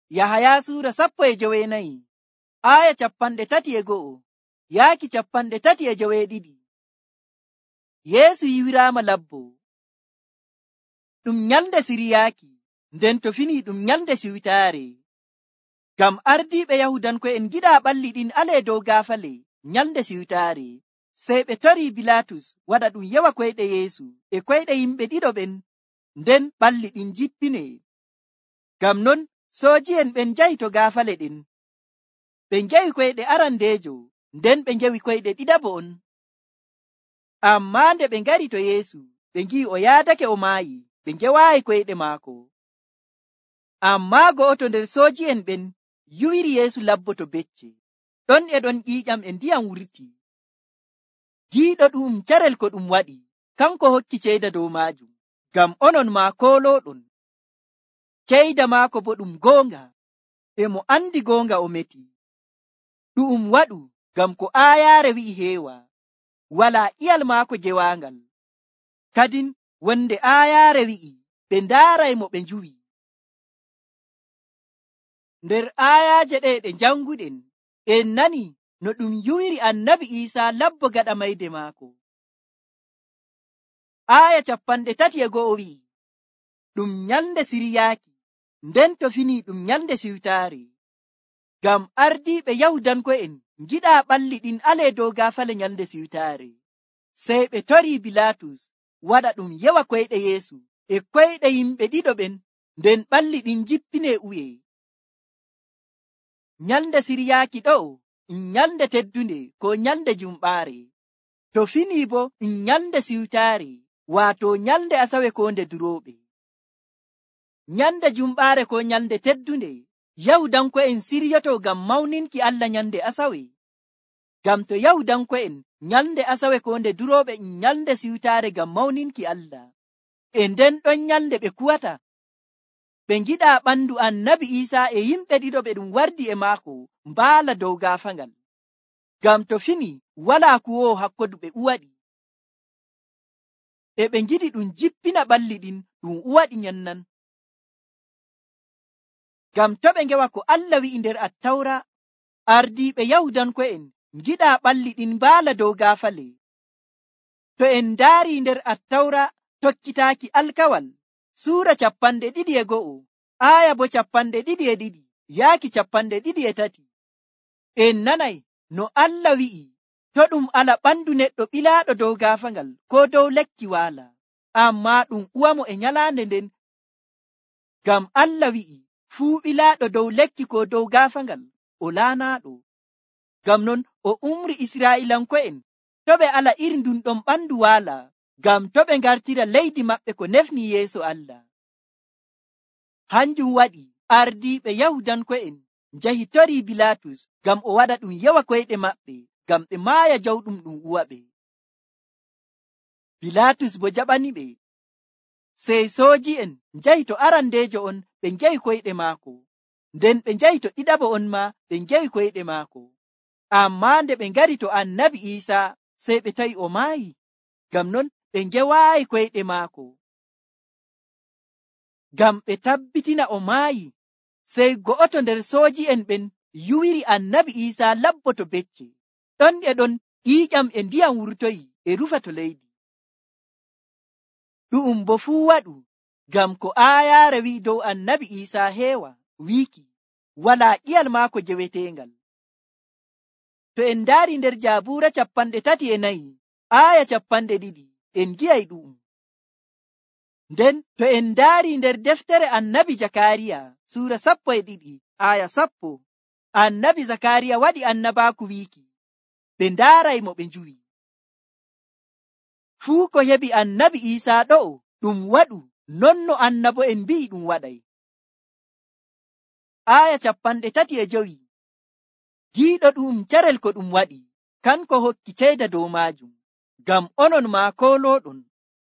Yahaya Sura 14 aya 31 yaaki 32. Yeesu yiwiraama labbo. Ɗum nyalde siriyaaki, nden to fini ɗum nyalde siwtaare. Ngam ardiiɓe Yahudanko'en giɗa ɓalli ɗin ale dow gaafale nyalde siwtaare. Sey ɓe tori Bilatus waɗa ɗum yewa koyɗe Yeesu e koyɗe yimɓe ɗiɗo ɓen, nden ɓalli ɗin jippine. Ngam non sooji'en ɓen njahi to gaafale ɗin. Ɓe ngewi koyɗe arandeejo, nden ɓe ngewi koyɗe ɗiɗaɓo on. Ammaa nde ɓe ngari to Yeesu, ɓe ngi'i o yaadake o maayi, ɓe ngewaayi koyɗe maako. Ammaa go'oto nder sooji'en ɓen yuwiri Yeesu labbo to becce. Ɗon e ɗon ƴiiƴam e ndiyam wurti. Giiɗo ɗum carel ko ɗum waɗi, kanko hokki ceyda dow maajum, ngam onon ma koolooɗon. Ceyda maako bo ɗum goonga, e mo andi goonga o meti. Ɗum waɗu ngam ko aayaare wi'i heewa, walaa iyal maako jewaangal. Kadin wonde aayaare wi'i, ɓe ndaaray mo ɓe njuwi. Nder aayaaje ɗe ɗe janguɗen, en nani no ɗum yuwiri annabi Iisaa labbo gaɗa mayde maako. Aaya 31 wi'i, ɗum nyalde siryaaki, nden to fini ɗum nyalde siwtaare. Ngam ardiiɓe Yahudanko'en giɗa ɓalli ɗin ale dow gaafale nyalde siwtaare. Sey ɓe tori Bilatus waɗa ɗum yewa koyɗe Yeesu e koyɗe yimɓe ɗiɗo ɓen, nden ɓalli ɗin jippine u'e. Nyalde siryaaki ɗo nyalde teddunde ko nyalde jumɓaare. To fini bo nyalde siwtaare, waato nyalde asawe ko nde durooɓe. Nyalde jumɓaare ko nyalde teddunde, Yahudanko'en siryoto ngam mawninki Allah nyalde asawe. Ngam to Yahudanko'en nyalde asawe ko nde durooɓe nyalde siwtaare ngam mawninki Allah. E nden ɗon nyalde ɓe kuwata. Ɓe ngiɗa ɓandu annabi Iisaa e yimɓe ɗiɗo ɓe ɗum wardi e maako mbaala dow gaafangal. Ngam to fini walaa kuwowo hakkodu ɓe uwaɗi. E ɓe ngiɗi ɗum jippina ɓalli ɗin ɗum uwaɗi nyannan. Ngam to ɓe ngewa ko Allah wi'i nder Attawra, ardiiɓe Yahudanko'en ngiɗa ɓalli ɗin mbaala dow gaafale. To en ndaari nder Attawra tokkitaaki alkawal, Suura 21 aya bo 22 yaaki 23, en nanay no Allah wi'i to ɗum ala ɓandu neɗɗo ɓilaaɗo dow gaafangal ko dow lekki waala, amma ɗum uwamo e nyalaande nden. Ngam Allah wi'i fuu ɓilaaɗo dow lekki ko dow gaafangal o laanaaɗo. Ngam non o umri Israa'ilanko'en to ɓe ala iri ndun ɗon ɓandu waala, ngam to ɓe ngartira leydi maɓɓe ko nefni yeeso Allah. Hanjum waɗi ardiiɓe Yahudanko'en njahi tori Bilatus ngam o waɗa ɗum yewa koyɗe maɓɓe, ngam ɓe maaya jawɗum ɗum uwaɓe. Bilatus bo jaɓani ɓe. Sey sooji'en njahi to arandeejo on ɓe ngewi koyɗe maako, nden ɓe njahi to ɗiɗaɓo on ma ɓe ngewi koyɗe maako. Ammaa nde ɓe ngari to annabi Iisaa, sey ɓe tawi o maayi. Ngam non ɓe ngewaayi koyɗe maako. Ngam ɓe tabbitina o maayi, sey go'oto nder sooji'en ɓen yuwiri annabi Iisaa labbo to becce. Ɗon e ɗon ƴiiƴam e ndiyam wurtoyi e rufa to leydi. Ɗum bo fuu waɗu ngam ko aayaare wi'i dow annabi Iisaa heewa, wiiki walaa ƴiyal maako jewetengal. To en ndaari nder Jabuura 34 aya 200 en gi'ay ɗum. Nden to en ndaari nder deftere annabi Zakariya Suura 12 aya 10, annabi Zakariya waɗi annabaaku wiiki ɓe ndaaray mo ɓe njuwi. Fuu ko heɓi annabi Iisaa ɗo ɗum waɗu non no annabo en mbi'i ɗum waɗay. Aya 35 giiɗo ɗum carel ko ɗum waɗi, kanko hokki ceyda dow maajum, ngam onon ma koolooɗon.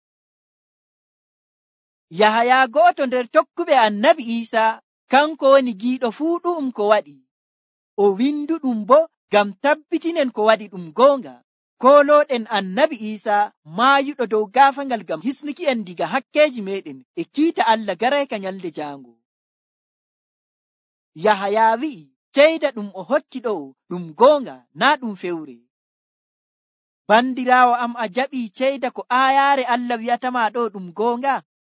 Yahaya go'oto nder tokkuɓe annabi Iisaa, kanko woni giiɗo fuu ɗum ko waɗi. O windu ɗum bo ngam tabbitinen ko waɗi ɗum goonga. Koolooɗen annabi Iisaa maayuɗo dow gaafangal ngam hisnuki en diga hakkeji meɗen e kiita Allah garayka nyalde jaango. Yahaya wi'i ceyda ɗum o hokki ɗo ɗum goonga na ɗum fewre. Bandiraawo am, a jaɓi ceyda ko aayaare Allah wi'atama ɗo ɗum goonga?